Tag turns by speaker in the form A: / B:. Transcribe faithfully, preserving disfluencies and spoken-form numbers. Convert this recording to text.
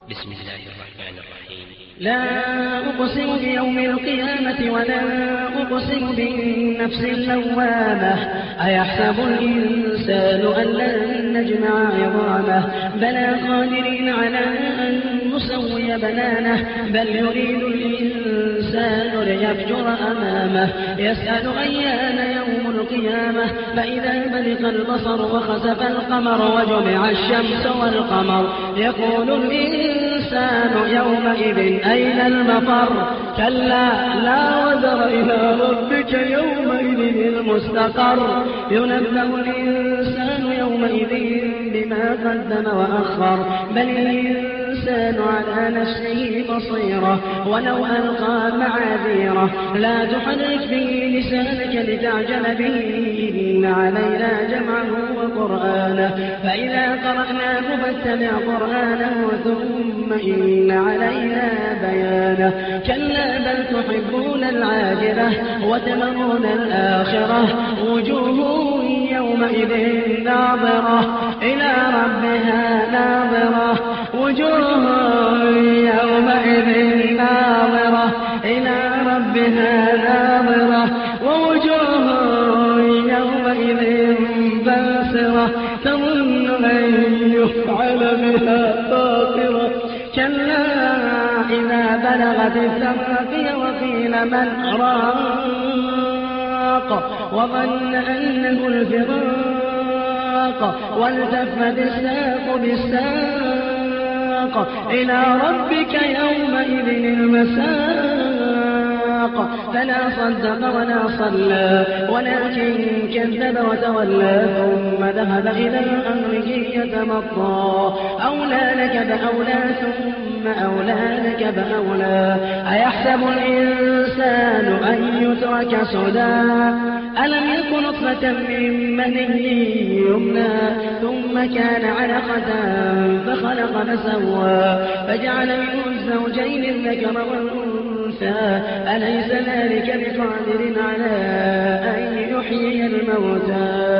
A: بسم الله الرحمن الرحيم.
B: لا أقسم بيوم القيامة ولا أقسم بالنفس اللوامة أيحسب الإنسان أن لن نجمع عظامه بلى قادرين على أن نسوي بنانه بل يريد الإنسان ليفجر أمامه يسأل أيان يوم القيامة فإذا برق البصر وخسف القمر وجمع الشمس والقمر يقول الإنسان يومئذ أين المفر كلا لا وزر إلى ربك يومئذ المستقر ينبأ الإنسان يومئذ بما قدم وأخر بل الإنسان على نفسه بصيرة ولو ألقى معاذيره لا تحرك به لسانك لتعجل به إن علينا جمعه وقرآنه فإذا قرأناه فاتبع قرآنه ثم إن علينا بيانه كلا بل تحبون العاجلة وتذرون الآخرة وجوه يومئذ ناظرة إلى ربها ناظرة وجوه يومئذ ناظرة إلى ربها ناظرة ووجوه يومئذ باسرة تظن أن يفعل بها فاقرة كلا إذا بلغت التراقي وقيل من راق وظن أنه الفراق والتفت الساق بالساق إلى ربك يومئذ المساق فلا صدق ولا صلى ولكن كذب وتولى ثم ذهب إلى أمره يتمطى أولى لك بأولى ثم أولى لك بأولى أيحسب الإنسان أن يترك سدى ألم يكن نطفة من مني يمنى ثم كان علقة فخلق فسوى فجعل منه الزوجين الذكر والأنثى أليس ذلك بقادر على أن يحيي الموتى